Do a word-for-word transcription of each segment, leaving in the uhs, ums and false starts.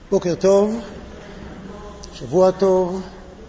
בוקר טוב, שבוע טוב.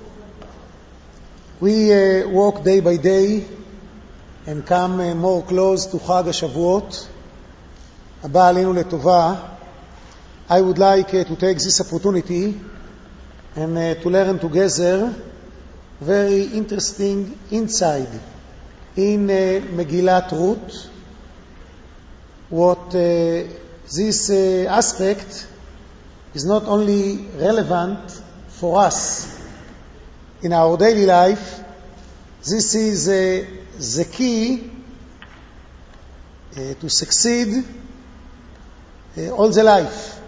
We uh, walk day by day and come uh, more close to חג השבועות. הבא עלינו לטובה. I would like uh, to take this opportunity and uh, to learn together very interesting insight in uh, Megillat Ruth. What uh, this uh, aspect is not only relevant for us in our daily life, this is uh, the key uh, to succeed uh, all the life.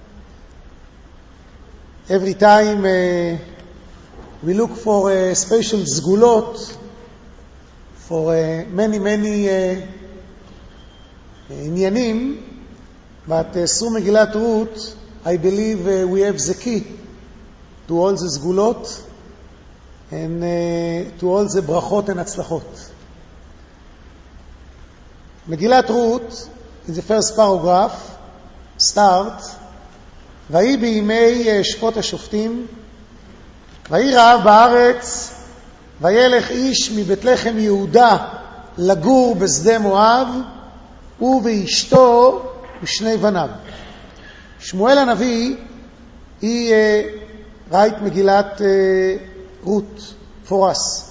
Every time uh, we look for a special zgulot, for uh, many, many uh, inyanim, but uh, through Megillat Ruth, I believe uh, we have the key to all the zgulot and uh, to all the brachot and atzlachot. Megillat Ruth, in the first paragraph, start, ויהי בימי שפוט השופטים, ויהי רעב בארץ, וילך איש מבית לחם יהודה לגור בשדה מואב, הוא ואשתו ושני בניו. שמואל הנביא, he uh, write Megillat uh, Ruth for us.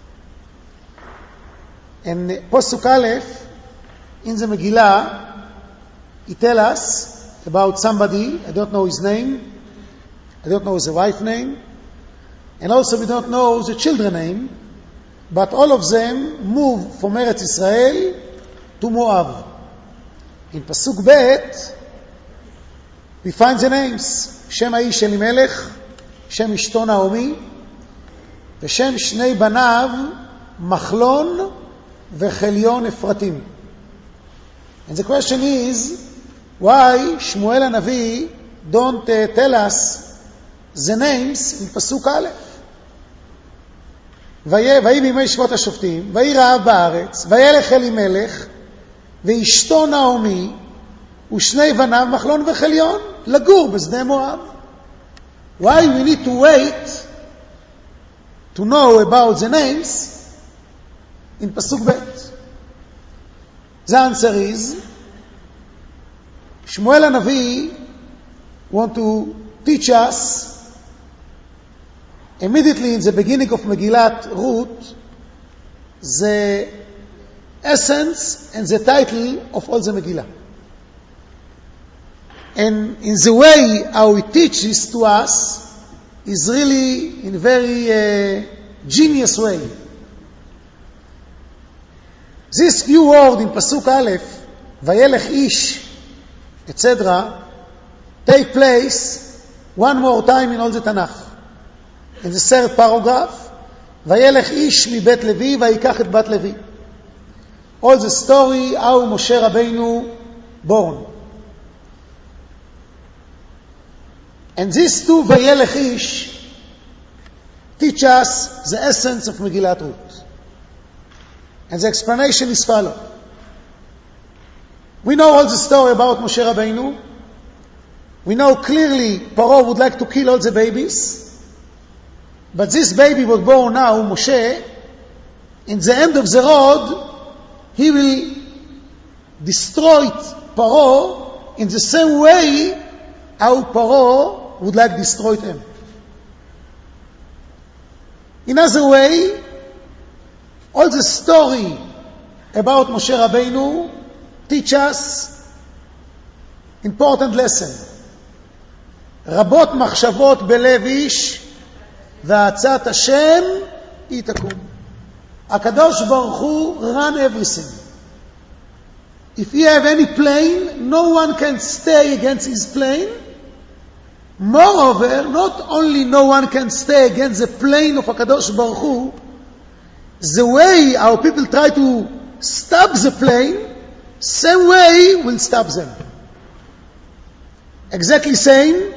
And Posuk Aleph, in the Megillah, he tell us about somebody, I don't know his name, I don't know his wife name, and also we don't know the children name, but all of them move from Eretz Israel to Moab. In Pasuk Bet, we find the names, Shem Aish Elimelech, Shem Ishto Naomi, ושם שני בניו, מחלון וחליון אפרתים. And the question is, why Shmuel HaNavi don't uh, tell us the names in Pasuk Aleph? ויהי בימי שפוט השופטים, ויהי רעב בארץ, וילך אלימלך, ואשתו נעמי, ושני בניו, מחלון וחליון, לגור בשדה מואב. Why we need to wait to know about the names in Pasuk Bet? The answer is, Shmuel HaNavi want to teach us immediately in the beginning of Megillat Ruth the essence and the title of all the Megillah. And in the way how he teaches to us is really in a very uh, genius way. This few words in Pasuk Aleph, Vayelech Ish, et cetera, take place one more time in all the Tanakh. In the third paragraph, Vayelech Ish mi Bet Levi, Vayikach et Bat Levi. All the story how Moshe Rabbeinu born. And these two Vayelech Ish teach us the essence of Megillat Ruth. And the explanation is follow. We know all the story about Moshe Rabbeinu. We know clearly Paro would like to kill all the babies. But this baby was born now, Moshe. In the end of the road, he will destroy Paro in the same way how Paro would like destroy him. In other way, all the story about Moshe Rabbeinu teach us important lesson. רבות מחשבות בלב איש ועצת השם היא תקום. הקדוש ברוך הוא run everything. If you have any plane, no one can stay against his plane. Moreover, not only no one can stay against the plane of HaKadosh Baruch Hu, the way our people try to stop the plane, same way will stop them. Exactly same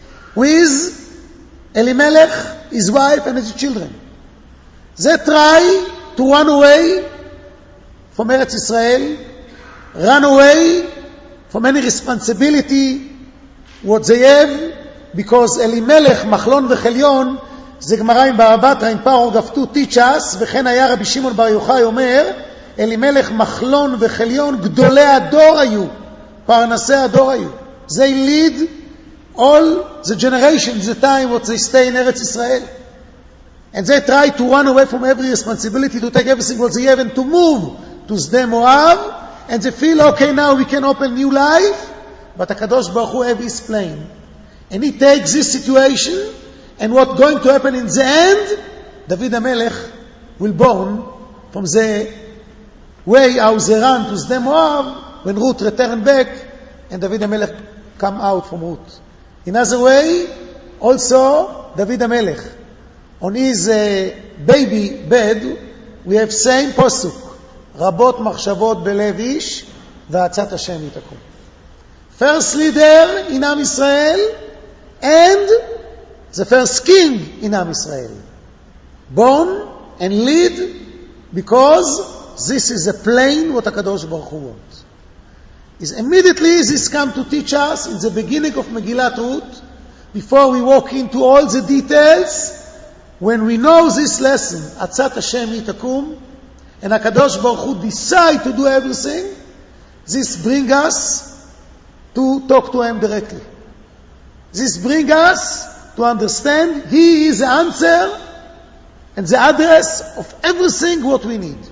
with Elimelech, his wife and his children. They try to run away from Eretz Israel, run away from any responsibility what they have, because Elimelech, Machlon וחליון, זה גמרא עם בבא בתרא, עם פרעה גפתו teach us, וכן היה רבי שמעון בר יוחאי אומר, אלימלך, מחלון וחליון, גדולי הדור היו, פרנסי הדור היו. They lead all the generations, the time what they stay in Eretz Israel. And they try to run away from every responsibility, to take everything what they have and to move to Sde Moab. And they feel, okay, now we can open new life. But HaKadosh Baruch Hu have his plan. And he takes this situation, and what's going to happen in the end, David HaMelech will born from the way how they ran to Sde Moab, when Ruth returned back, and David HaMelech come out from Ruth. In other way, also, David HaMelech, on his uh, baby bed, we have same posuk, רבות מחשבות בלב איש, ועצת השם יתקום. First leader in Am Yisrael, and the first king in Am Yisrael. Born and lead, because this is a plain what HaKadosh Baruch Hu wants. Is immediately this come to teach us in the beginning of Megillat Ruth, before we walk into all the details, when we know this lesson, Atzat Hashem Yitakum, and HaKadosh Baruch Hu decide to do everything, this bring us to talk to Him directly. This bring us to understand He is the answer and the address of everything what we need.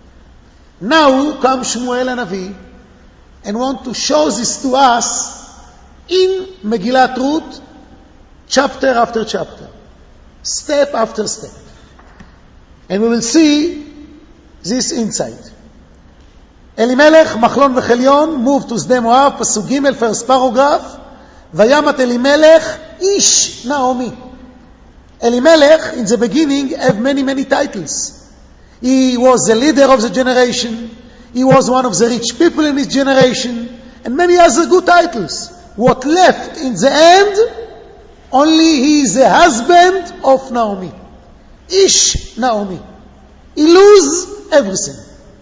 Now comes Shmuel HaNavi and want to show this to us in Megillat Ruth, chapter after chapter, step after step. And we will see this insight. Elimelech, Machlon וחליון, move to Sde Moab, pasuk Gimel, first paragraph. Vayamat Elimelech, Ish Naomi. Elimelech, in the beginning, have many, many titles. He was the leader of the generation. He was one of the rich people in his generation. And many other good titles. What left in the end, only he is the husband of Naomi. Ish Naomi. He lose everything.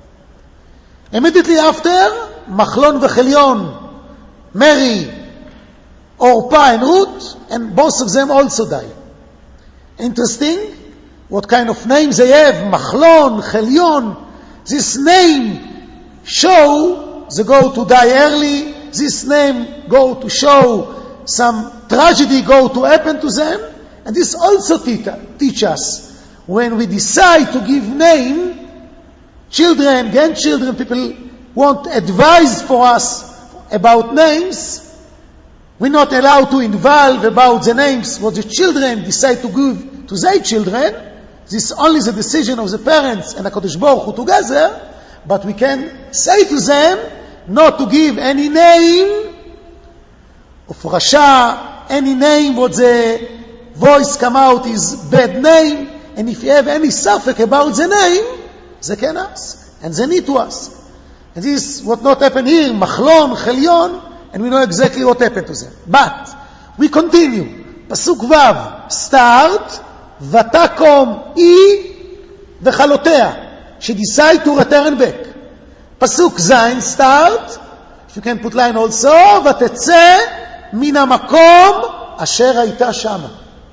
Immediately after, Machlon וחליון marry Orpah and Ruth, and both of them also die. Interesting, what kind of names they have, Machlon, Chelion. This name show they go to die early. This name go to show some tragedy go to happen to them. And this also teach us, when we decide to give name, children, grandchildren, people want advice for us about names, we're not allowed to involve about the names what the children decide to give to their children. This is only the decision of the parents and HaKadosh Baruch Hu together, but we can say to them not to give any name of Rasha, any name what the voice come out is bad name, and if you have any suffix about the name, they can ask, and they need to ask. And this is what not happened here, Machlon, Chelion, and we know exactly what happened to them. But we continue. Pasuk Vav, start, Vatakom I v'chalotea. She decide to return back. Pasuk Zayin, start, if you can put line also, Vatetze min hamakom asher hayta shama.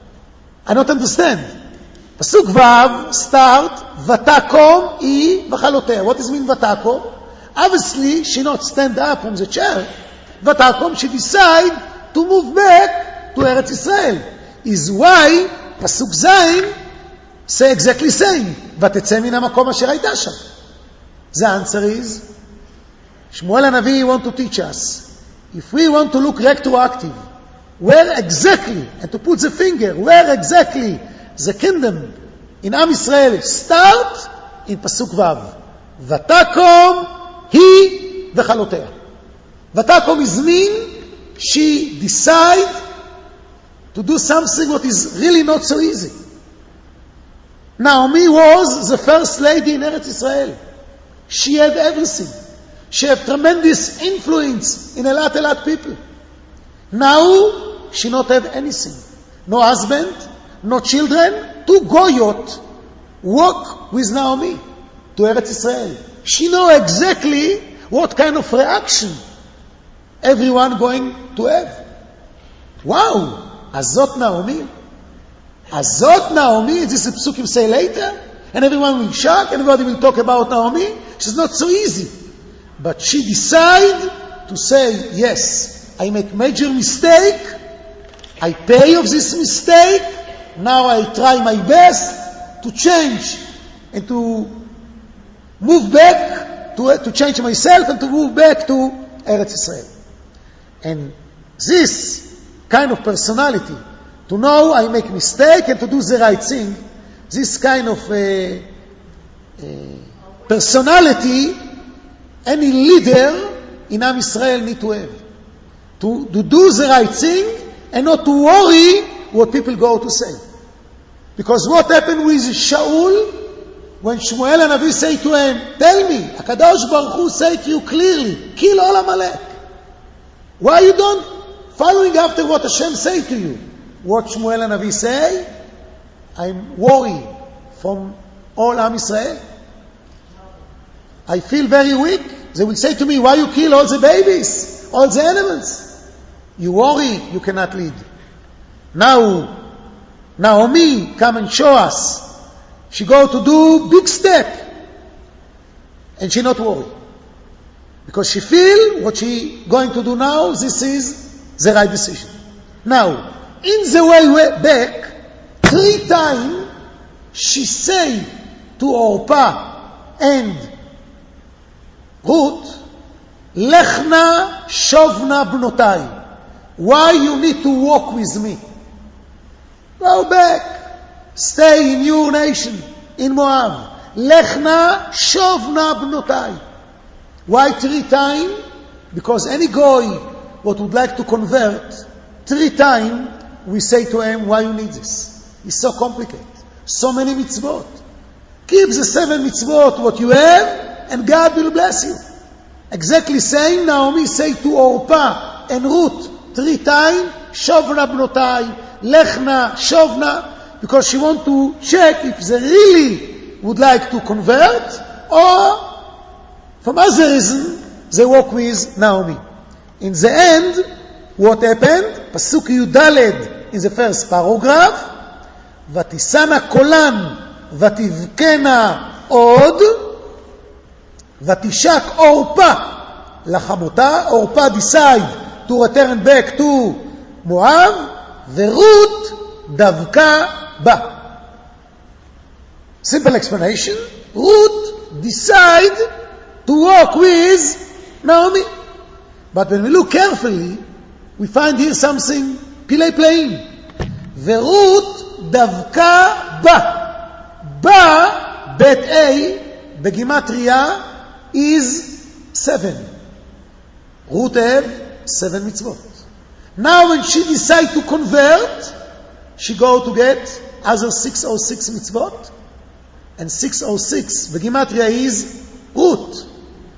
I don't understand. Pasuk Vav, start, Vatakom I v'chalotea. What does it mean Vatakom? Obviously, she not stand up from the chair. Vatakom, she decide to move back to Eretz Israel. Is why Pasuk Zayin say exactly same. Vatetze min hamakom asher hayta shama. The answer is, Shmuel HaNavi want to teach us, if we want to look retroactive, where exactly, and to put the finger, where exactly the kingdom in Am Yisrael start, in Pasuk Vav. Vatakom hi v'chalotea. Vatakom is mean, she decide to do something what is really not so easy. Naomi was the first lady in Eretz Israel. She had everything. She had tremendous influence in a lot, a lot of people. Now, she not have anything. No husband, no children. Two goyot walk with Naomi to Eretz Israel. She know exactly what kind of reaction everyone going to have. Wow! Azot Naomi? Azot Naomi? This is Psukim say later? And everyone will shock, everybody will talk about Naomi? She's not so easy. But she decided to say, yes, I make major mistake, I pay of this mistake, now I try my best to change and to move back, to, to change myself and to move back to Eretz Israel. And this kind of personality, to know I make mistake and to do the right thing, this kind of uh, uh, personality, any leader in Am Yisrael need to have. To, to do the right thing and not to worry what people go to say. Because what happened with Shaul, when Shmuel and Navi say to him, tell me, HaKadosh Baruch Hu say to you clearly, kill all Amalek. Why you don't following after what Hashem say to you? What Shmuel and Navi say? I'm worried from all Am Yisrael. I feel very weak. They will say to me, why you kill all the babies, all the animals? You worry, you cannot lead. Now, Naomi come and show us. She go to do big step. And she not worry. Because she feel what she going to do now, this is the right decision. Now, in the way back, three times she say to Orpah and Ruth, Lechna shovna bnotai. Why you need to walk with me? Go back. Stay in your nation, in Moab. Lechna shovna bnotai. Why three times? Because any guy what would like to convert, three times we say to him, why you need this? It's so complicated. So many mitzvot. Keep the seven mitzvot what you have, and God will bless you. Exactly same Naomi say to Orpah and Ruth three times, Shovna bnotai, Lechna, Shovna, because she want to check if they really would like to convert, or from other reason they work with Naomi. In the end, what happened? Pasuk Yudaled in the first paragraph, Vatisana kolan, Vativkena od, Vatishak Orpah lachamota. Orpah decide to return back to Moab, Verut davka ba. Simple explanation. Ruth decide to walk with Naomi. But when we look carefully, we find here something pilei playing. Verut davka ba. Ba, bet A, begimatria, is seven. Ruth have seven mitzvot. Now when she decide to convert, she go to get other six oh six mitzvot. And six oh six, begimatria is Ruth.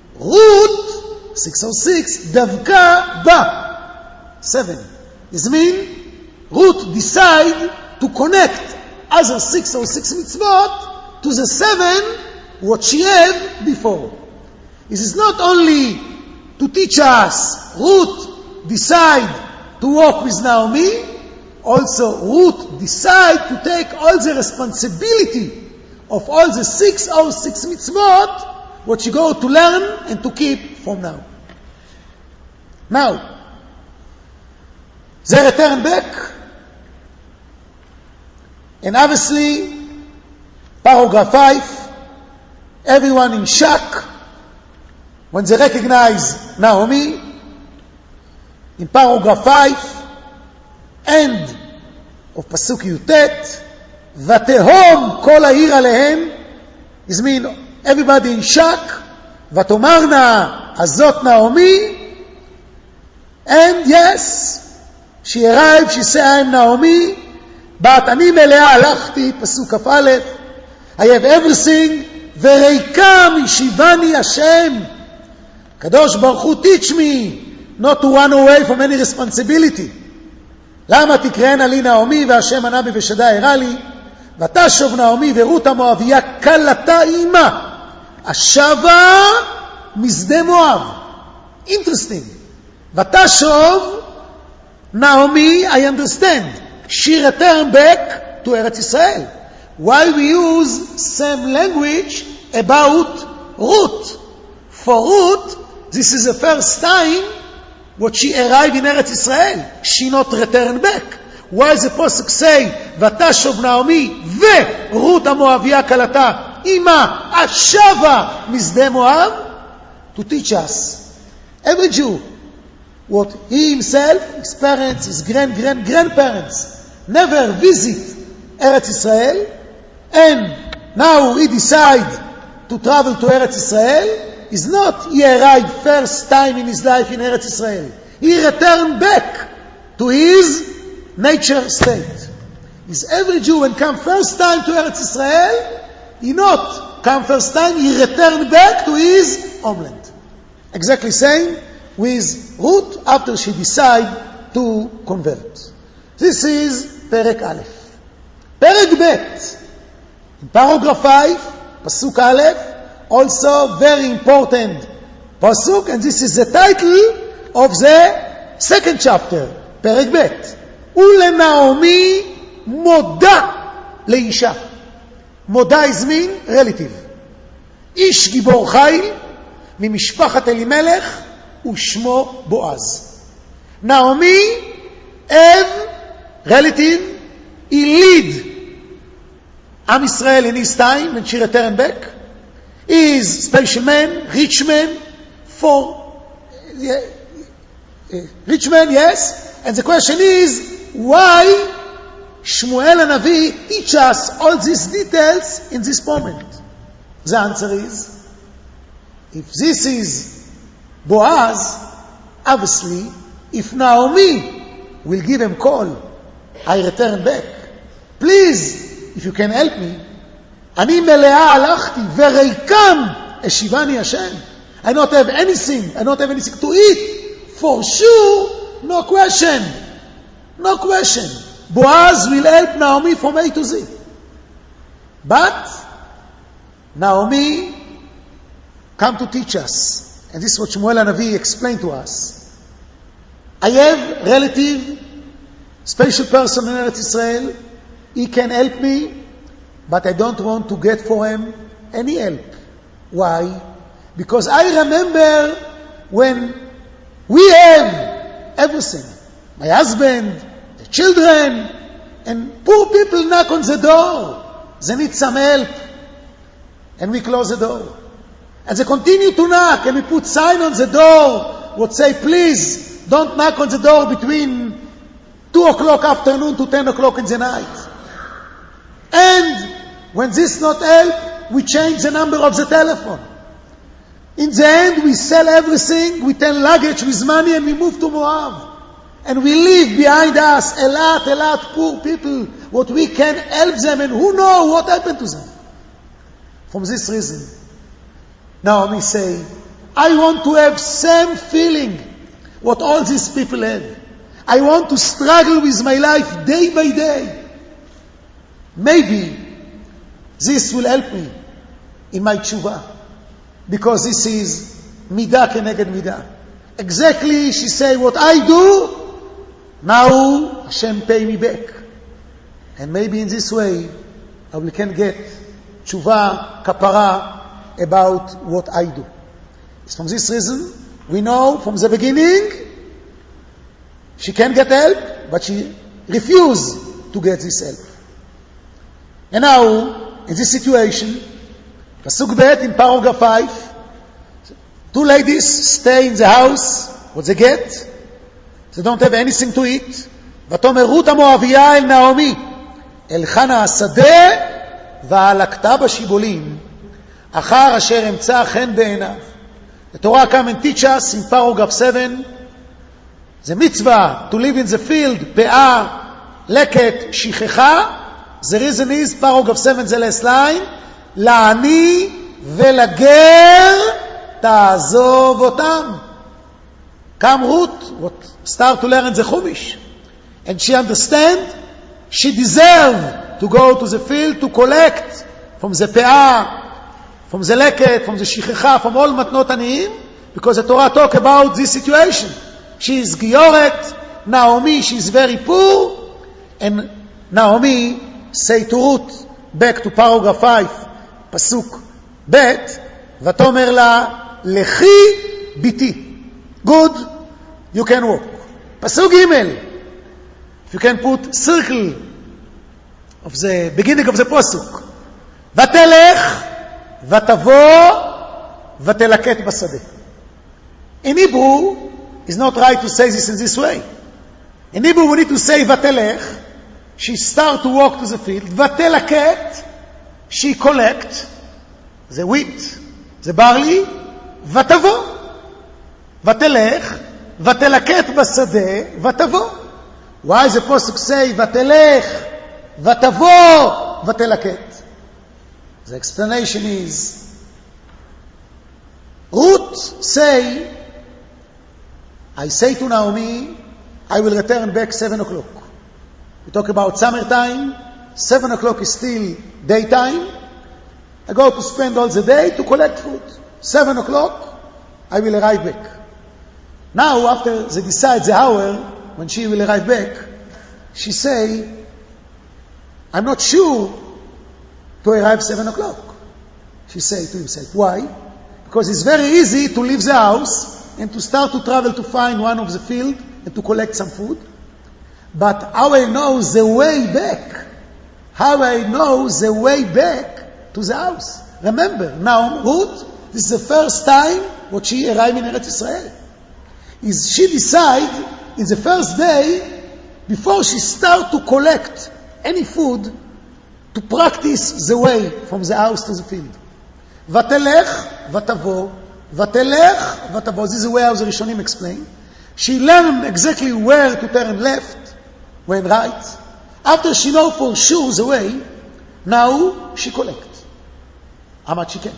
Ruth, six oh six, davka ba, seven. This means Ruth decide to connect other six oh six mitzvot to the seven what she had before. This is not only to teach us Ruth decide to walk with Naomi, also Ruth decide to take all the responsibility of all the six oh six mitzvot what she go to learn and to keep from now. Now, they return back, and obviously, paragraph five, everyone in shock when they recognize Naomi. In paragraph five, end of Pasuk Yutet, Vatehom kol ha'ir alehem, is mean everybody in shock. Vatomarna azot Naomi, and yes, she arrived, she said, I am Naomi, but ani melea alachti, Pasuk Kaf Aleph, I have everything, vereika mishivani Hashem, Kadosh Baruch Hu teach me not to run away from any responsibility. למה תקראנה לי נעמי והשם ענה בי ושדה הראה לי ותשוב נעמי ורות המואביה כלתה אימה השבה משדה מואב. Interesting. ותשוב Naomi, I understand. she returned back to Eretz Israel. Why we use same language about Ruth? For Ruth, this is the first time what she arrived in Eretz Israel. She not returned back. Why does the Pasuk say, ותשוב נעמי ורות המואביה כלתה אימה השבה משדה מואב? To teach us, every Jew, what he himself, his parents, his grand, grand, grandparents, never visit Eretz Israel, and now he decide to travel to Eretz Israel, is not he arrived first time in his life in Eretz Israel. He returned back to his nature state. Is every Jew when come first time to Eretz Israel, he not come first time, he returned back to his homeland. Exactly same with Ruth after she decide to convert. This is Perek Aleph. Perek Bet, in paragraph five, Pasuk Aleph, also very important Pasuk, and this is the title of the second chapter, Perek Bet. ולנעמי מודה לאישה. מודה is mean relative. איש גיבור חיל ממשפחת אלימלך ושמו בועז. נעמי, אב, relative, he lead עם ישראל in his time when she returned back. He is special man, rich man, for yeah, rich man, yes. And the question is, why Shmuel HaNavi teach us all these details in this moment? The answer is, if this is Boaz, obviously, if Naomi will give him call, I return back. Please, if you can help me, אני מלאה הלכתי וריקם השיבני השם. I don't have anything, I don't have anything to eat. For sure, no question. No question. Boaz will help Naomi from A to Z. But Naomi come to teach us. And this is what Shmuel HaNavi explained to us. I have relative, special person in Eretz Israel. He can help me, but I don't want to get for him any help. Why? Because I remember when we have everything. My husband, the children, and poor people knock on the door. They need some help. And we close the door. And they continue to knock, and we put sign on the door, would say, please, don't knock on the door between two o'clock afternoon to ten o'clock in the night. And when this not help, we change the number of the telephone. In the end, we sell everything, we take luggage with money, and we move to Moab. And we leave behind us a lot, a lot poor people, what we can help them, and who knows what happened to them. From this reason, Naomi say, I want to have same feeling what all these people have. I want to struggle with my life day by day. Maybe this will help me in my tshuva, because this is midah keneged midah. Exactly, she say, what I do, now Hashem pay me back. And maybe in this way, I can get tshuva, kapara, about what I do. It's from this reason, we know from the beginning, she can get help, but she refused to get this help. And now, in this situation, Pasuk Bet in paragraph five, two ladies stay in the house, what they get? They don't have anything to eat. ותאמר רות המואביה אל נעמי, אלך נא השדה והלקתה בשיבולים, אחר אשר אמצא חן בעיניו. The Torah come and teach us in paragraph seven, the mitzvah to live in the field, פאה, לקט, שכחה. The reason is, paragraph seven, the last line, לעני ולגר תעזוב אותם. Come Ruth, what start to learn the Chumash, and she understand she deserve to go to the field to collect from the pe'ah, from the leket, from the shichecha, from all matnot aniyim, because the Torah talk about this situation. She is Gioret, Naomi, she is very poor, And Naomi say to Ruth, back to paragraph five, pasuk bet, vatomer la, lechi biti. Good, you can walk. Pasuk gimel, if you can put circle of the beginning of the pasuk. Vatelech, vatavo, vatelaket basade. In Hebrew, it's not right to say this in this way. In Hebrew, we need to say vatelech, she start to walk to the field. Vatelaket, she collect the wheat, the barley. Vatavo, vatelech, vatelaket basade, vatavo. Why does the pasuk say vatelech, vatavo, vatelaket? The explanation is, Ruth say, I say to Naomi, I will return back seven o'clock. We talk about summertime, seven o'clock is still daytime. I go to spend all the day to collect food. Seven o'clock, I will arrive back. Now, after they decide the hour, when she will arrive back, she say, I'm not sure to arrive seven o'clock. She say to himself, why? Because it's very easy to leave the house and to start to travel to find one of the field and to collect some food. But how I know the way back? How I know the way back to the house? Remember, now Ruth, this is the first time what she arrived in Eretz Israel. Is she decide in the first day, before she start to collect any food, to practice the way from the house to the field. Vatelech, vatavo, vatelech, vatavo. This is the way how the Rishonim explain. She learned exactly where to turn left, when right. After she know for sure the way, now she collect. How much she can.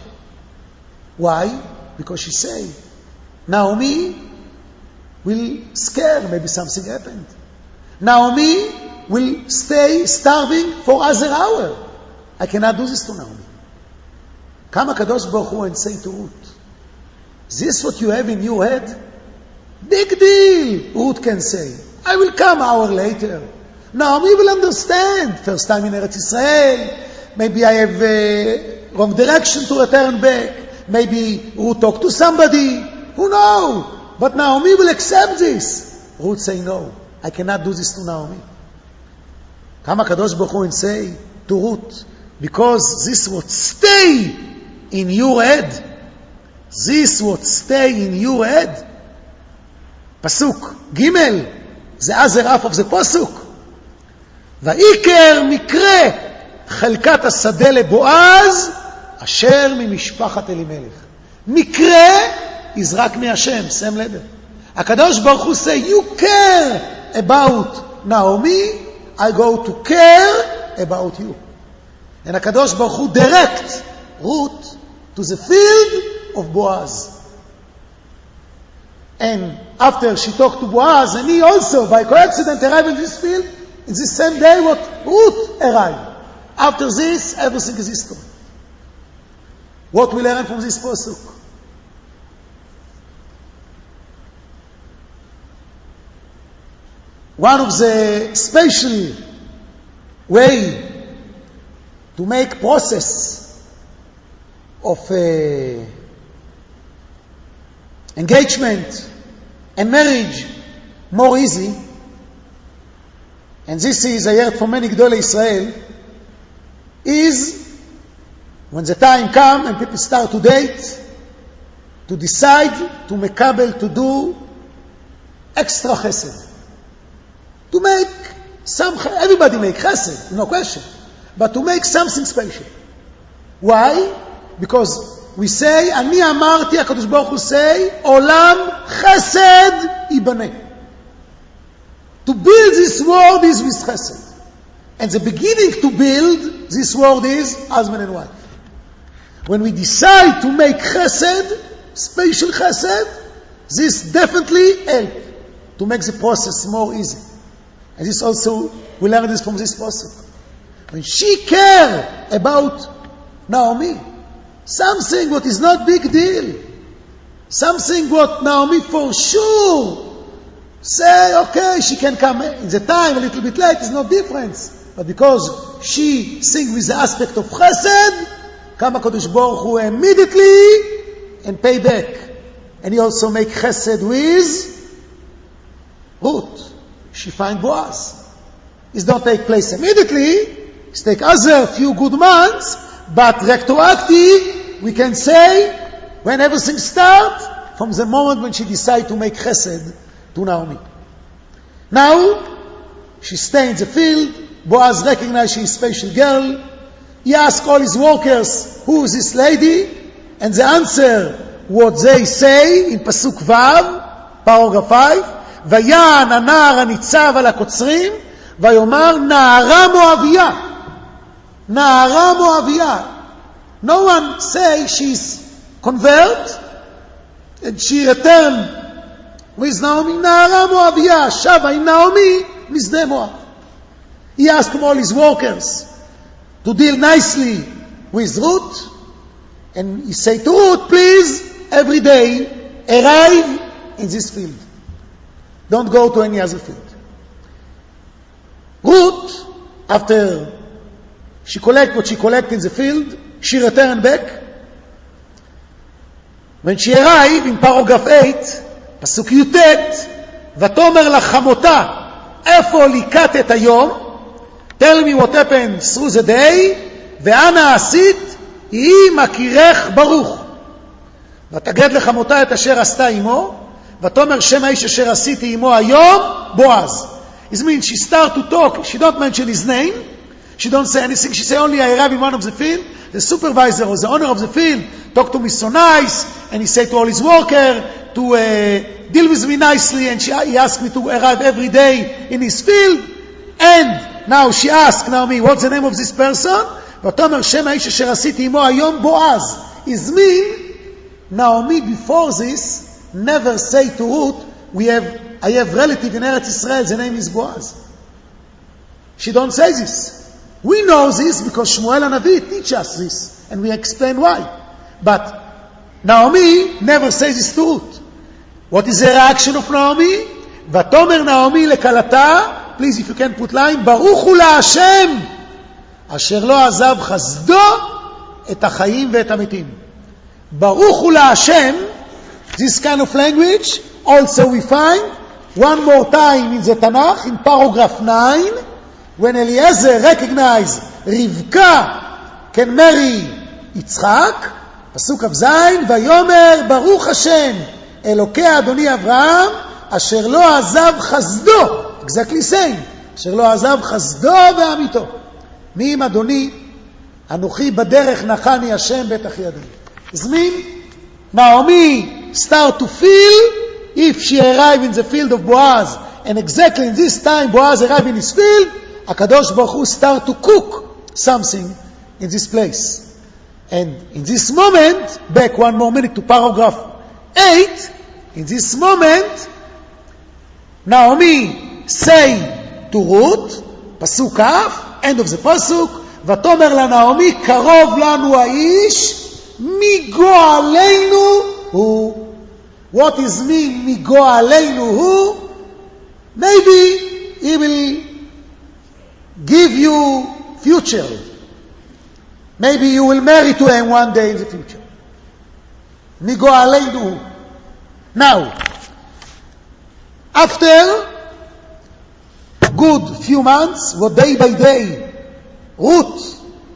Why? Because she say, Naomi will scare, maybe something happened. Naomi will stay starving for other hour. I cannot do this to Naomi. Come HaKadosh Baruch Hu and say to Ruth, is this what you have in your head? Big deal, Ruth can say. I will come hour later. Naomi will understand. First time in Eretz Israel. Maybe I have a wrong direction to return back. Maybe Ruth talk to somebody. Who knows? But Naomi will accept this. Ruth say, no, I cannot do this to Naomi. Come HaKadosh Baruch Hu and say to Ruth, because this would stay in your head. This would stay in your head. Pasuk Gimel, the other half of the pasuk. ויקר מקרה חלקת השדה לבועז אשר ממשפחת אלימלך. מקרה is רק מהשם, same letter. הקדוש ברוך הוא say, you care about Naomi, I go to care about you. And HaKadosh Baruch Hu direct Ruth to the field of Boaz. And after she talked to Boaz, and he also, by coincidence, arrived in this field, in this same day what Ruth arrived. After this, everything is history. What we learn from this pasuk? One of the special way to make process of uh, engagement and marriage more easy, and this is I heard from many Gdolei Israel, is when the time comes and people start to date, to decide to mekabel, to do extra chesed. To make some, everybody make chesed, no question. But to make something special. Why? Because we say, Ani amarti, HaKadosh Baruch Hu say, Olam chesed ibaneh. To build this world is with chesed. And the beginning to build this world is husband and wife. When we decide to make chesed, special chesed, this definitely helps to make the process more easy. And this also, we learn this from this pasuk. When she care about Naomi, something what is not big deal, something what Naomi for sure say, okay, she can come in the time a little bit late, there's no difference. But because she sings with the aspect of chesed, come HaKadosh Baruch Hu immediately and pay back. And he also make chesed with Ruth. She find Boaz. It don't take place immediately. It take other few good months, but retroactive, we can say, when everything starts, from the moment when she decided to make chesed to Naomi. Now, she stay in the field. Boaz recognized she is a special girl. He asked all his workers, who is this lady? And the answer, what they say in Pasuk Vav, paragraph five, ויען הנער הניצב על הקוצרים, ויאמר נערה מואביה. נערה מואביה. No one say she's convert, and she returned with Naomi. נערה מואביה, שבה עם נעמי, משדה מואב. He asked all his workers to deal nicely with Ruth, and he said to Ruth, please, every day, arrive in this field. Don't go to any other field. Ruth, after she collect what she collect in the field, she returned back. When she arrived in paragraph eight, פסוק י"ט, ותאמר לחמותה, איפה ליקטת היום? Tell me what happened through the day, ואנה עשית, היא מכירך ברוך. ותגד לחמותה את אשר עשתה עמו, ותאמר שם האיש אשר עשיתי עמו היום, Boaz. It means she start to talk, she don't mention his name, she don't say anything, she say only I arrived in one of the field, the supervisor or the owner of the field talked to me so nice, and he said to all his worker to uh, deal with me nicely, and she, he asked me to arrive every day in his field, and now she asked Naomi, what's the name of this person? ותאמר שם האיש אשר עשיתי עמו היום, Boaz. It means Naomi before this never say to Ruth, we have, I have relative in Eretz Israel, the name is Boaz. She don't say this. We know this because Shmuel HaNavi teach us this, and we explain why. But Naomi never says this to Ruth. What is the reaction of Naomi? ותאמר נעמי לכלתה, please if you can put line, ברוך הוא להשם, אשר לא עזב חסדו את החיים ואת המתים. ברוך הוא להשם, this kind of language, also we find, one more time in the Tanakh, in paragraph nine, when Eliezer recognized Rivka can marry Yitzchak, פסוק כ"ז, ויאמר ברוך השם, אלוקי אדוני אברהם, אשר לא עזב חסדו, exactly same, אשר לא עזב חסדו ואמיתו. מי עם אדוני, אנוכי בדרך נחני השם בטח ידי. זמין, Naomi start to feel if she arrive in the field of Boaz, and exactly in this time Boaz arrive in his field, HaKadosh Baruch Hu start to cook something in this place. And in this moment, back one more minute to paragraph eight, in this moment, Naomi say to Ruth, Pasuk Kaf, end of the Pasuk, ותאמר לנעמי, קרוב לנו האיש, מגואלנו הוא. What is mean מגואלנו הוא? Maybe he will give you future. Maybe you will marry to him one day in the future. מגואלנו הוא. Now, after good few months, what day by day, Ruth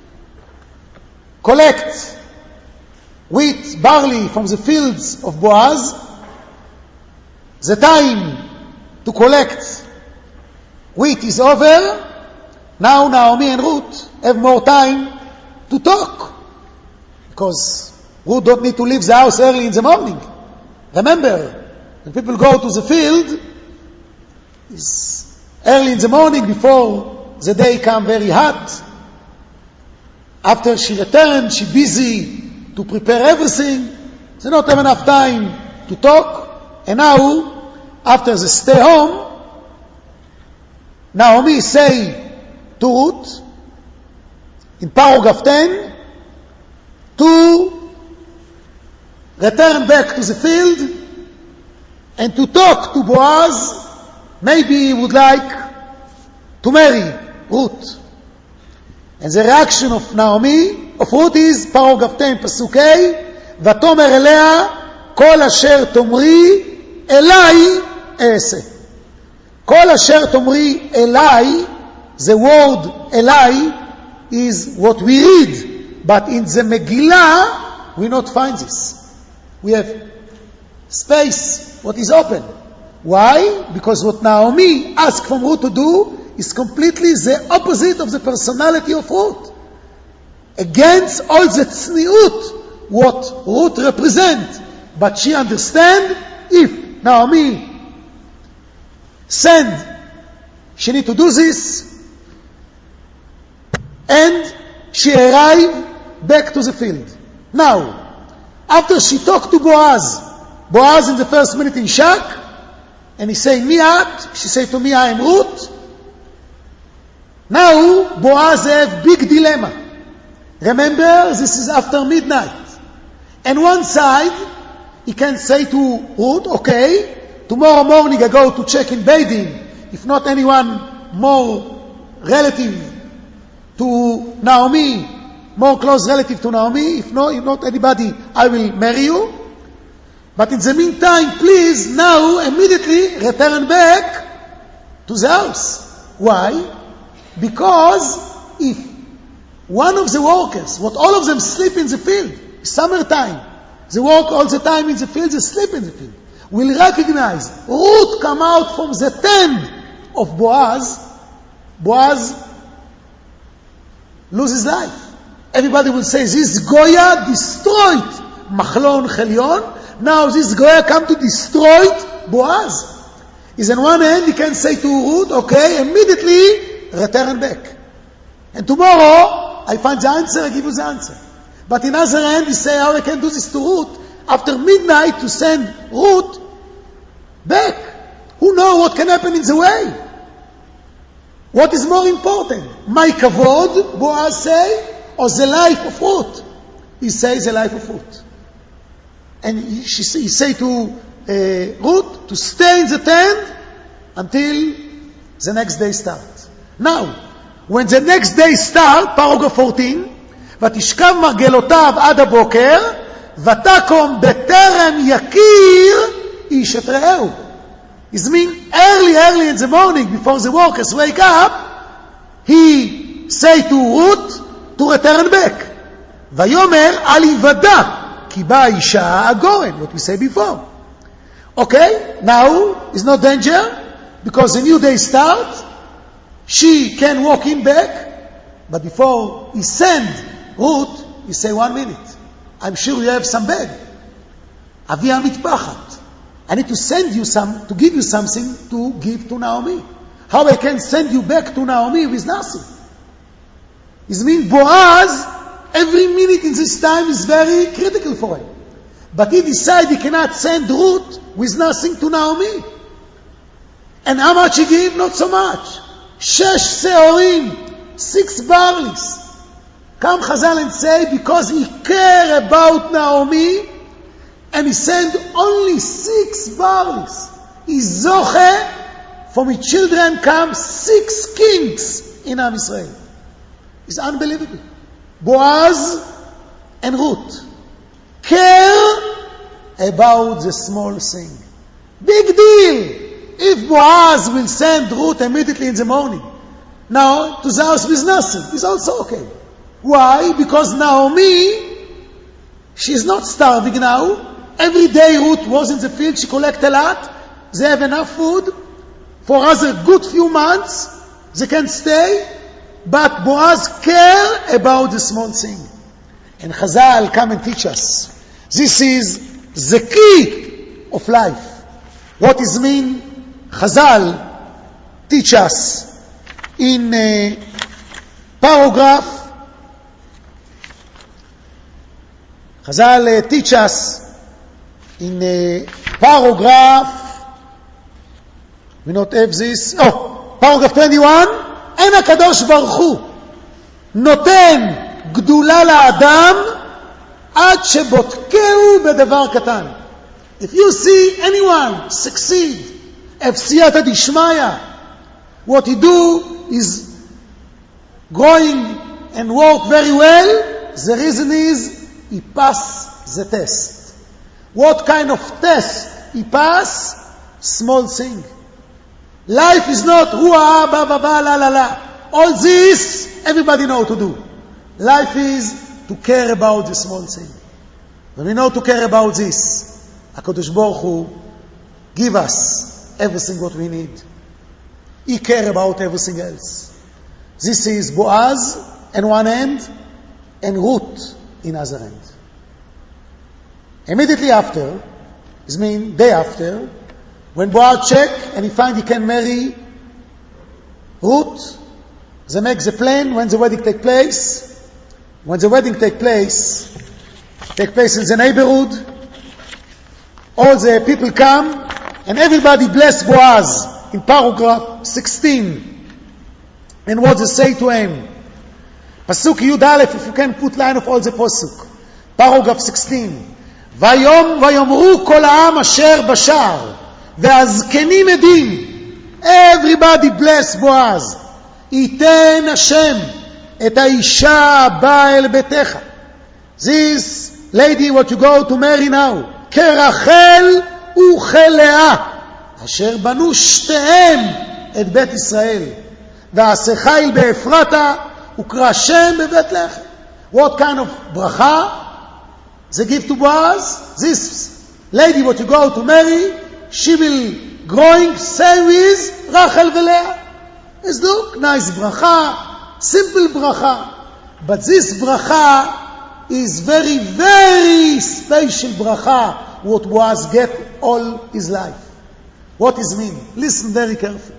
collect wheat, barley from the fields of Boaz. The time to collect wheat is over. Now Naomi and Ruth have more time to talk, because Ruth don't need to leave the house early in the morning. Remember, when people go to the field, it's early in the morning before the day come very hot. After she returned, she busy to prepare everything. They don't have enough time to talk. And now, after they stay home, Naomi say to Ruth, in paragraph ten, to return back to the field and to talk to Boaz maybe he would like to marry Ruth. And the reaction of Naomi, of Ruth is, paragraph ten, pasuk A, ותאמר אליה, כל אשר תאמרי אליי אעשה. כל אשר תאמרי אליי, the word אליי is what we read, but in the Megillah we not find this. We have space, what is open. Why? Because what Naomi asked from Ruth to do is completely the opposite of the personality of Ruth. Against all the tzniut, what Ruth represents. But she understands, if Naomi send, she need to do this, and she arrived back to the field. Now, after she talked to Boaz, Boaz in the first minute in shock, and he say, Mi at? She say to me, I am Ruth. Now, Boaz have big dilemma. Remember, this is after midnight. And one side, he can say to Ruth, okay, tomorrow morning I go to check in Beidin, if not anyone more relative to Naomi, more close relative to Naomi, if not, if not anybody, I will marry you. But in the meantime, please, now, immediately return back to the house. Why? Because if one of the workers, what all of them sleep in the field, summertime, they work all the time in the field, they sleep in the field, will recognize Ruth come out from the tent of Boaz, Boaz loses life. Everybody will say, this Goya destroyed Machlon Chelion. Now this Goya come to destroy Boaz. Is on one hand, he can say to Ruth, okay, immediately return back. And tomorrow, I find the answer, I give you the answer. But in other hand, he say, how I can do this to Ruth? After midnight, to send Ruth back. Who knows what can happen in the way? What is more important? My kavod, Boaz say, or the life of Ruth? He says the life of Ruth. And he, she, he say to uh, Ruth to stay in the tent until the next day starts. Now, when the next day starts, paragraph fourteen, ותשכב מרגלותיו עד הבוקר, ותקום בטרם יכיר איש את רעהו. It means early, early in the morning, before the workers wake up, he say to Ruth to return back. ויאמר אל יוודע, כי באה אישה הגורן, what we say before. Okay, now is no danger, because the new day starts, she can walk in back, but before he send Ruth, he say one minute. I'm sure you have some bag. אבי המטפחת. I need to send you some, to give you something to give to Naomi. How I can send you back to Naomi with nothing? It means Boaz, every minute in this time is very critical for him. But he decided he cannot send Ruth with nothing to Naomi. And how much he gave? Not so much. Shesh seorim, six barleys. Come Chazal and say, because he care about Naomi, and he sent only six barleys. He zoche, from his children come six kings in Am Yisrael. It's unbelievable. Boaz and Ruth care about the small thing. Big deal. If Boaz will send Ruth immediately in the morning, now to the house with nothing, it's also okay. Why? Because Naomi, she's not starving now. Every day Ruth was in the field, she collect a lot. They have enough food. For other good few months, they can stay. But Boaz care about the small thing. And Chazal come and teach us. This is the key of life. What is mean? Chazal teach us in a paragraph. Chazal teach us in a paragraph. We not have this. Oh, paragraph twenty-one. אין הקדוש ברוך הוא נותן גדולה לאדם עד שבודקהו בדבר קטן. If you see anyone succeed Efsiyata Dishmaya. What he do is going and work very well. The reason is he pass the test. What kind of test he pass? Small thing. Life is not hua ba ba ba la la la. All this everybody know to do. Life is to care about the small thing. When we know to care about this, HaKadosh Baruch Hu give us everything what we need. He care about everything else. This is Boaz in one end and Ruth in other end. Immediately after, this means day after, when Boaz check and he find he can marry Ruth, they make the plan when the wedding take place. When the wedding take place, take place in the neighborhood, all the people come and everybody bless Boaz in paragraph sixteen. And what they say to him? Pasuk Yud Aleph, if you can put line of all the pasuk. Paragraph sixteen. Vayom vayomru kol ha'am asher bashar ve'azkenim edim. Everybody bless Boaz. Iten Hashem et ha'isha ba el betecha. This lady what you go to marry now, kerachel uchelea, asher banu shtehem et bet Israel, ve'aseh chayil be'efrata ukra Shem bebet lechem. What kind of bracha they give to Boaz? This lady what you go to marry, she will growing same with Rachel ve'Leah. It's look nice bracha, simple bracha, but this bracha is very very special bracha what Boaz get all his life. What is mean? Listen very carefully.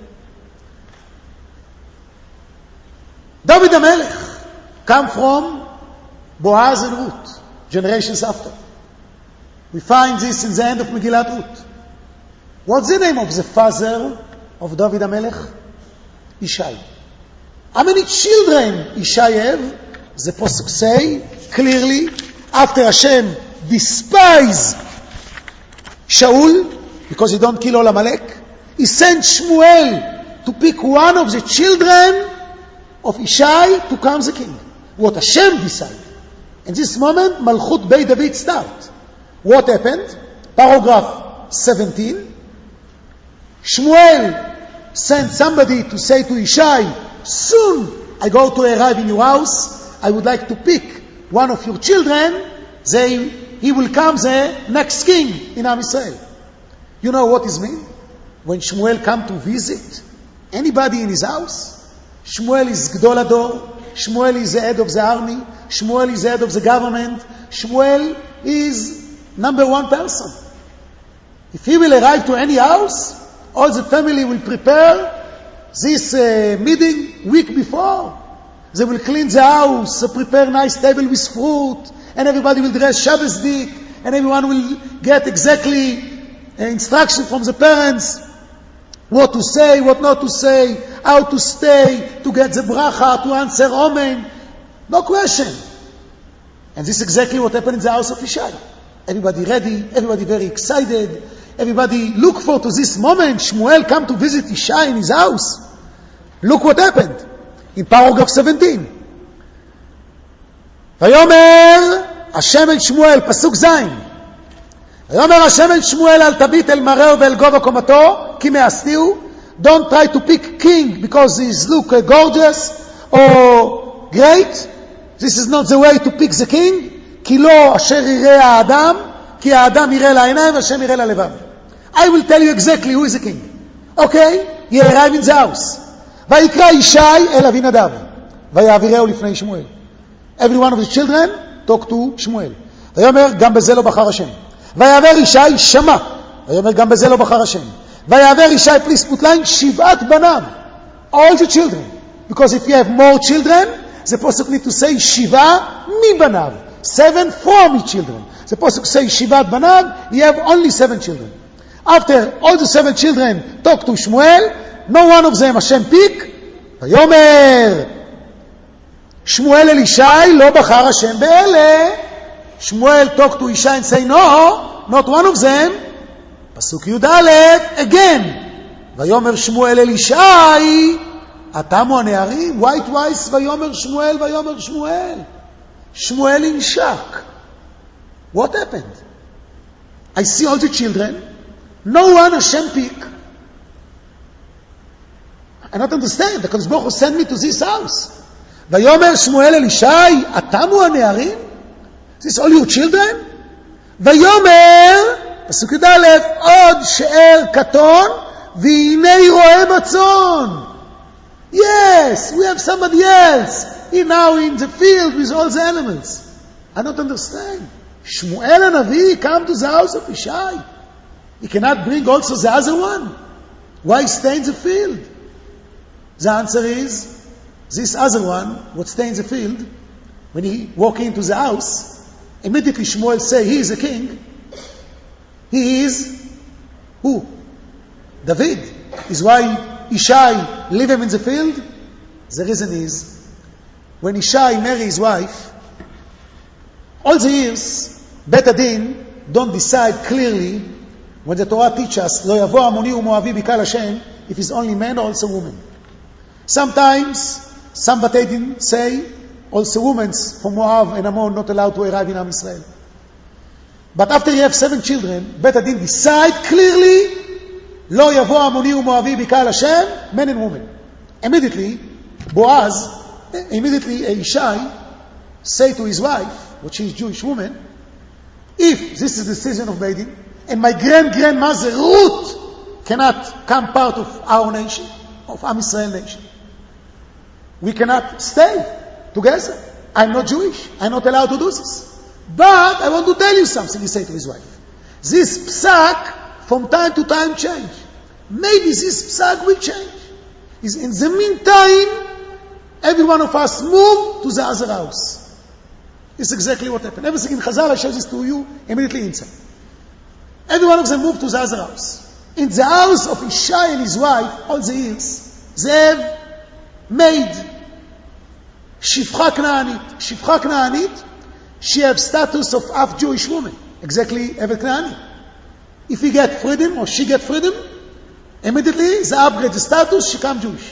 David HaMelech come from Boaz and Ruth, generations after. We find this in the end of Megillat Ruth. What's the name of the father of David HaMelech? Ishai. How many children Ishai have? The Pasuk say clearly, after Hashem despise Shaul, because he don't kill all Amalek, he sent Shmuel to pick one of the children of Ishai to become the king. What Hashem decided. In this moment, Malchut Beit David start. What happened? Paragraph seventeen. Shmuel sent somebody to say to Ishai, soon I go to arrive in your house, I would like to pick one of your children, they, he will come the next king in Am Yisrael. You know what is mean? When Shmuel come to visit anybody in his house, Shmuel is Gdol Ador, Shmuel is the head of the army, Shmuel is the head of the government, Shmuel is number one person. If he will arrive to any house, all the family will prepare this uh, meeting week before. They will clean the house, prepare nice table with fruit, and everybody will dress Shabbos dik, and everyone will get exactly uh, instruction from the parents, what to say, what not to say, how to stay, to get the bracha, to answer Amen. No question. And this is exactly what happened in the house of Ishai. Everybody ready, everybody very excited, everybody look forward to this moment. Shmuel come to visit Ishai in his house. Look what happened. In paragraph seventeen. Vayomer Hashem el Shmuel, pasuk zayin. Vayomer Hashem el Shmuel al tabit el mareo ve'el gova komato, ki me'astiu. Don't try to pick king because he's look uh, gorgeous or great. This is not the way to pick the king. Ki lo asher yireh ha'adam, ki ha'adam yireh la'inayim, Hashem yireh la'levav. I will tell you exactly who is the king. Okay? He arrived in the house. ויקרא ישי אל אבינדב ויעבירהו לפני שמואל. Every one of the children talk to שמואל. ויאמר גם בזה לא בחר השם. ויעבר ישי שמע. ויאמר גם בזה לא בחר השם. ויעבר ישי, please put line, שבעת בניו. All the children. Because if you have more children, the pasuk need to say שבעה מבניו. Seven from each children. The pasuk say שבעת בניו, you have only seven children. After all the seven children talk to Shmuel, no one of them Hashem pick. ויאמר שמואל אל ישי, לא בחר השם באלה. Shmuel talk to Ishai and say, no, not one of them. Pasuk Yud Aleph, again, ויאמר שמואל אל ישי, התמו הנערים? Why twice ויאמר שמואל ויאמר שמואל? Shmuel in shock. What happened? I see all the children. No one Hashem pick. I don't understand. The Kadosh Baruch Hu sent me to this house. ויאמר שמואל אל ישי, התמו הנערים? This all your children? ויאמר, פסוק י"א, עוד שאר קטון, והנה רועה בצאן. Yes, we have somebody else. He now in the field with all the animals. I don't understand. Shmuel HaNavi come to the house of Ishai. He cannot bring also the other one. Why stay in the field? The answer is, this other one would stay in the field. When he walk into the house, immediately Shmuel say, he is a king. He is, who? David. Is why Ishai leave him in the field? The reason is, when Ishai marry his wife, all the years, Bet Adin don't decide clearly when the Torah teaches us, Lo yavo Amoni u'Moavi bikal Hashem, if it's only man or also woman. Sometimes, some Bet Adin say, also women from Moab and Ammon not allowed to arrive in Am Yisrael. But after you have seven children, Bet Adin decide clearly, Lo yavo Amoni u'Moavi bikal Hashem, men and women. Immediately, Boaz, immediately Ishai say to his wife, which is Jewish woman, if this is the decision of Beidin, and my grand-grandmother Ruth cannot come part of our nation, of Am Yisrael nation, we cannot stay together. I'm not Jewish. I'm not allowed to do this. But I want to tell you something, he said to his wife. This psak from time to time change. Maybe this psak will change. Is in the meantime, every one of us move to the other house. It's exactly what happened. Everything in Chazal, I show this to you immediately inside. Every one of them moved to the other house. In the house of Ishai and his wife, all the years, they have made Shifcha Knaanit. Shifcha Knaanit, she has status of half Jewish woman. Exactly, Evet Knaani. If he get freedom or she get freedom, immediately they upgrade the status, she become Jewish.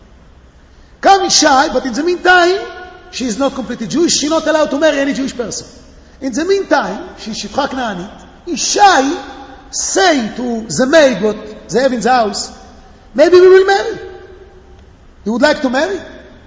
Come Ishai, but in the meantime, she is not completely Jewish. She is not allowed to marry any Jewish person. In the meantime, she is Shifcha Knaanit. Ishai say to the maid what they have in the house, maybe we will marry. You would like to marry?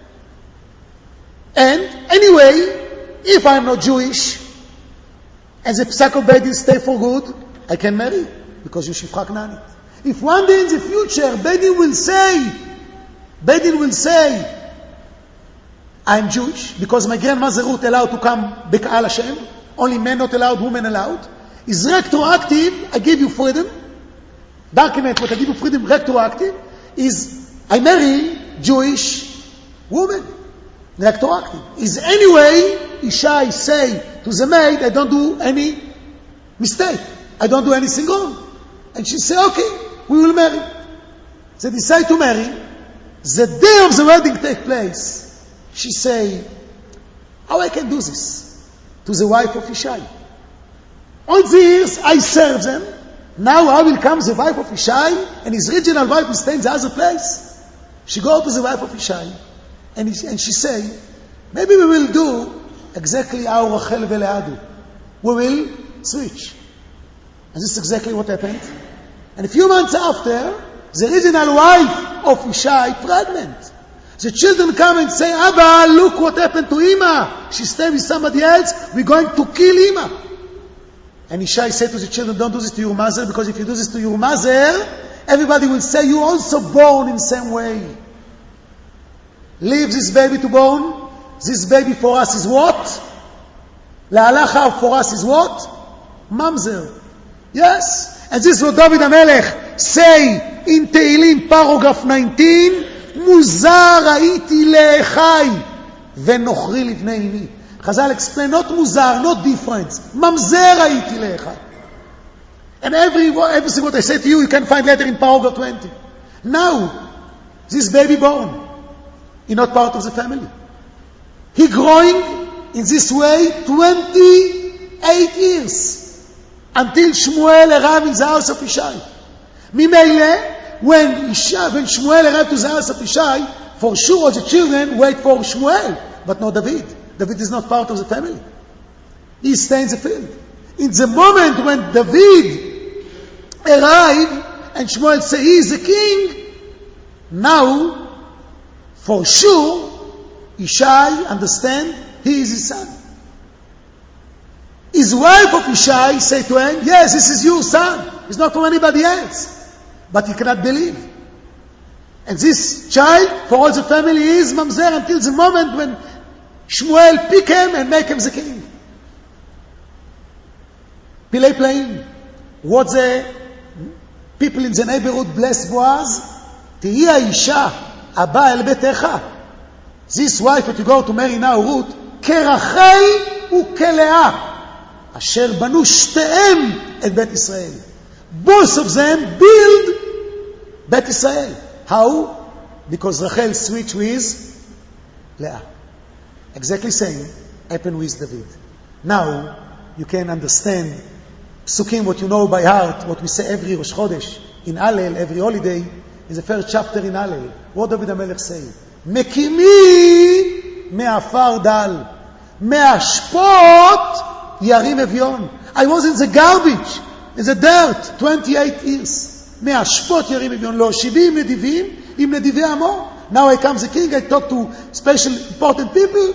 And anyway, if I am not Jewish, and the Psak of Beidin stay for good, I can marry, because you Shifcha Knaanit. If one day in the future, Beidin will say, Beidin will say, I'm Jewish, because my grandmother Ruth allowed to come B'Ka'al Hashem, only men not allowed, women allowed, is retroactive, I give you freedom, document what I give you freedom, retroactive, is I marry Jewish woman, retroactive. Is anyway, Ishai say to the maid, I don't do any mistake, I don't do anything wrong. And she say, okay, we will marry. They decide to marry. The day of the wedding take place. She say, how I can do this? To the wife of Ishai. All the years I serve them. Now I will come the wife of Ishai, and his original wife will stay in the other place. She go to the wife of Ishai, and, he, and she say, maybe we will do exactly how Rachel and Leah do. We will switch. And this is exactly what happened. And a few months after, the original wife of Ishai pregnant. The children come and say, Abba, look what happened to Ima. She stayed with somebody else. We're going to kill Ima. And Ishai said to the children, don't do this to your mother, because if you do this to your mother, everybody will say you also born in the same way. Leave this baby to born. This baby for us is what? La'alacha for us is what? Mamzer. Yes. And this is what David HaMelech say in Tehillim paragraph nineteen, Muzar ha'iti le'echai v'nochri livnei imi. Chazal explain, not muzar, not difference. Mamzer ha'iti le'echai. And every, everything what I say to you, you can find later in paragraph twenty. Now, this baby born, he's not part of the family. He growing in this way twenty-eight years. Until Shmuel arrived in the house of Ishai. Mimele, when Isha, when Shmuel arrived to the house of Ishai, for sure all the children wait for Shmuel, but not David. David is not part of the family. He stays in the field. In the moment when David arrived and Shmuel said he is the king, now for sure Ishai understand he is his son. His wife of Ishai said to him, yes, this is your son. It's not from anybody else. But he cannot believe. And this child, for all the family, is mamzer until the moment when Shmuel pick him and make him the king. Pilei Plain. What the people in the neighborhood blessed was, Tihi Isha Abba El Betecha. This wife that you go to marry now, Ruth, Kerachel uKelea, Asher Banu Shteem et Bet Israel. Both of them build Bet Israel. How? Because Rachel switched with Leah. Exactly same happened with David. Now you can understand Psukim, what you know by heart, what we say every Rosh Chodesh, in Hallel, every holiday, is the first chapter in Hallel. What David HaMelech say? Mekimi me'afar dal, me'ashpot yarim evion. I was in the garbage, in the dirt, twenty-eight years. Me'ashpot yarim evion. Lo shivim nedivim, im nedivei amo. Now I come the king, I talk to special important people.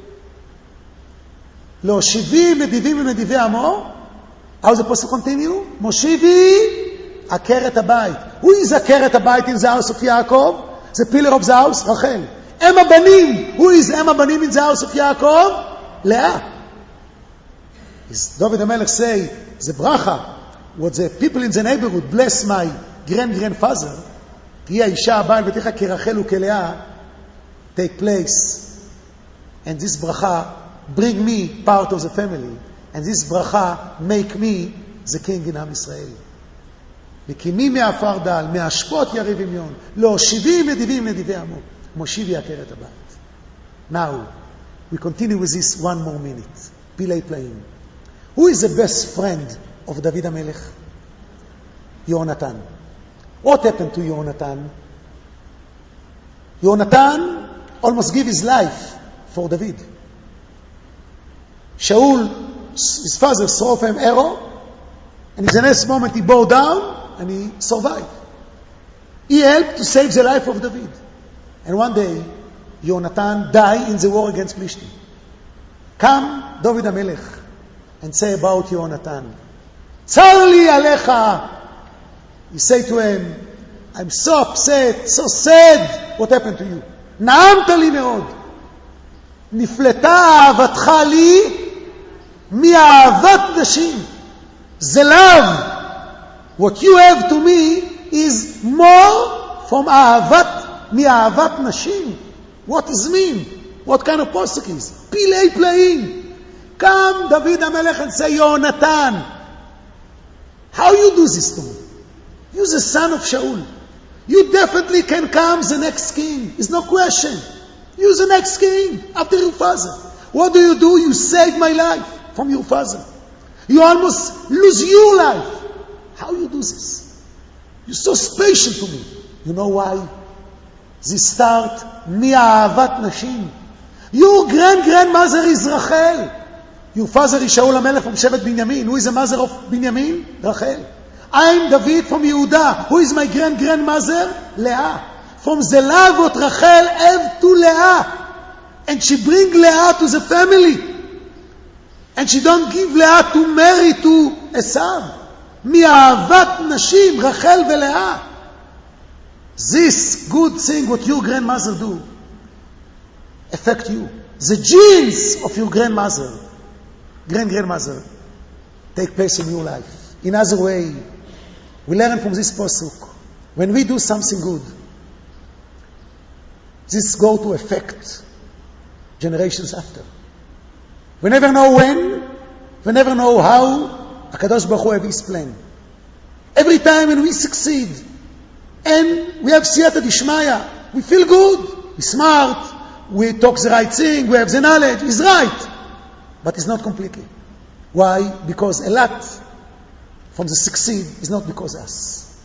Lo shivim nedivim im nedivei amo. How is it supposed to continue? Moshivi akeret habayit. Who is akeret habayit in the house of Yaakov? The pillar of the house, Rachel. Em habanim. Who is Em habanim in the house of Yaakov? Leah. Is David HaMelech say, the bracha, what the people in the neighborhood bless my grand-grandfather, Tihi Isha Abba Betecha Kerachel uKelea, take place. And this bracha bring me part of the family. And this bracha make me the king in Am Yisrael. Mekimi me'afar dal, me'ashpot yariv imyon, lo shivim nedivim nedivei amo, moshivi akeret habayit. Now, we continue with this one more minute. Pilei Plain. Who is the best friend of David HaMelech? Yonatan. What happened to Yonatan? Yonatan almost gave his life for David. Shaul, his father, threw him an arrow, and in the next moment he bowed down and he survived. He helped to save the life of David. And one day, Yonatan died in the war against Plishtim. Come, David HaMelech, and say about Yonatan, Tzar li alecha. He said to him, I'm so upset, so sad. What happened to you? נעמת לי מאוד. נפלטה אהבתך לי מאהבת נשים. The love, what you have to me is more from אהבת, מאהבת נשים. What does it mean? What kind of posuk is? Pilei Plain. Come, David HaMelech, and say, Yonatan, how you do this to me? You're the son of Shaul. You definitely can come the next king. It's no question. You're the next king after your father. What do you do? You save my life from your father. You almost lose your life. How you do this? You're so special to me. You know why? This start מאהבת נשים. Your grand-grandmother is Rachel. Your father is Shaul HaMelech from Shevet Binyamin. Who is the mother of Binyamin? Rachel. I'm David from Yehuda. Who is my grand-grandmother? Leah. From the love what Rachel have to Leah. And she bring Leah to the family. And she don't give Leah to marry to Esav. מאהבת נשים, Rachel ולאה. This good thing what your grandmother do affect you. The genes of your grandmother, grand-grandmother, take place in your life. In other way, we learn from this pasuk. When we do something good, this go to affect generations after. We never know when, we never know how. HaKadosh Baruch Hu have His plan. Every time when we succeed, and we have siyata dishmaya, we feel good, we're smart, we talk the right thing, we have the knowledge, it's right. But it's not completely. Why? Because a lot from the succeed is not because us.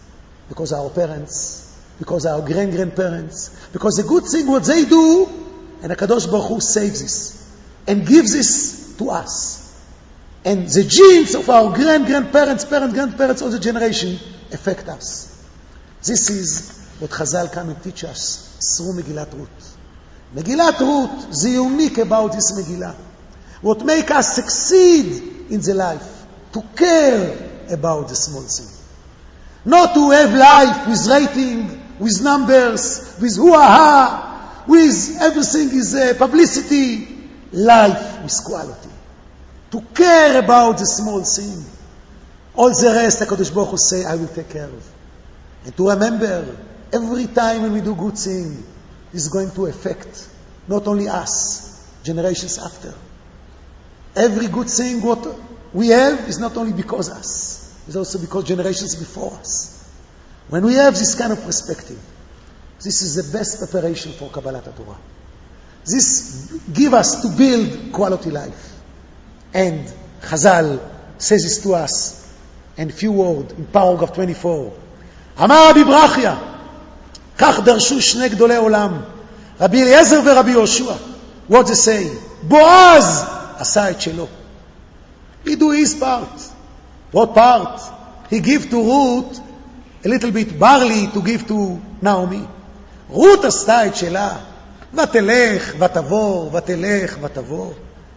because our parents, because our grand-grandparents, because the good thing what they do, and HaKadosh Baruch Hu saves this and gives this to us. And the genes of our grand-grandparents, parent-grandparents of the generation affect us. This is what Chazal come and teach us through Megillat Ruth. Megillat Ruth, the unique about this Megillah, what make us succeed in the life, to care about the small thing. Not to have life with rating, with numbers, with hoo-ha, with everything is uh, publicity. Life with quality. To care about the small thing. All the rest, HaKadosh Baruch Hu say, I will take care of. And to remember, every time when we do good thing, it's going to affect not only us, generations after. Every good thing what we have is not only because us, it's also because generations before us. When we have this kind of perspective, this is the best preparation for Kabbalat Torah. This gives us to build quality life. And Chazal says this to us in few words, in paragraph twenty-four. אמר רבי ברכיה, כך דרשו שני גדולי עולם, רבי אליעזר ורבי יהושע. What they say? בועז עשה את שלו. He do his part. What part? He give to Ruth a little bit barley to give to Naomi. רות עשתה את שלה. ותלך ותבוא, ותלך ותבוא.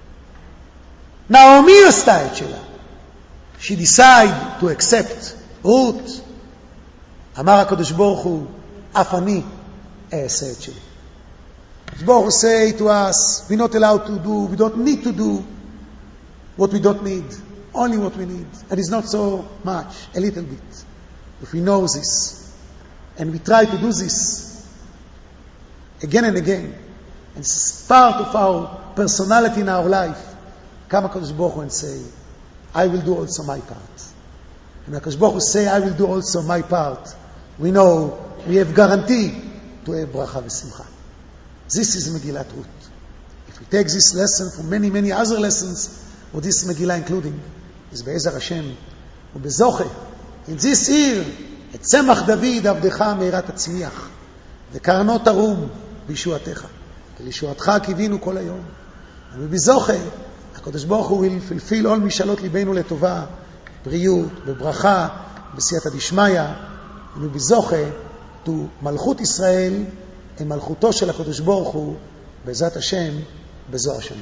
נעמי עשתה את שלה. She decided to accept רות. אמר הקדוש ברוך הוא, אף אני אעשה את שלי. הקדוש ברוך הוא say to us, we're not allowed to do, we don't need to do what we don't need. Only what we need. And it's not so much, a little bit. If we know this, and we try to do this, again and again, and it's part of our personality in our life, come HaKadosh Baruch Hu and say, I will do also my part. And HaKadosh Baruch Hu say, I will do also my part. We know, we have guarantee to have bracha v'simcha. This is Megillat Ruth. If we take this lesson from many, many other lessons, or this Megillah including, is Be'ezer Hashem, ובזוכה, in this year, את צמח דוד עבדך מהרת הצמיח, וקרנות הרום בישועתך. לישועתך קיווינו כל היום. ובזוכה, הקדוש ברוך הוא will fulfill all משאלות ליבנו לטובה, בריאות, בברכה, בסייעתא דשמיא, ובזוכה, to מלכות ישראל, עם מלכותו של הקדוש ברוך הוא, בעזרת השם, בזו השנה.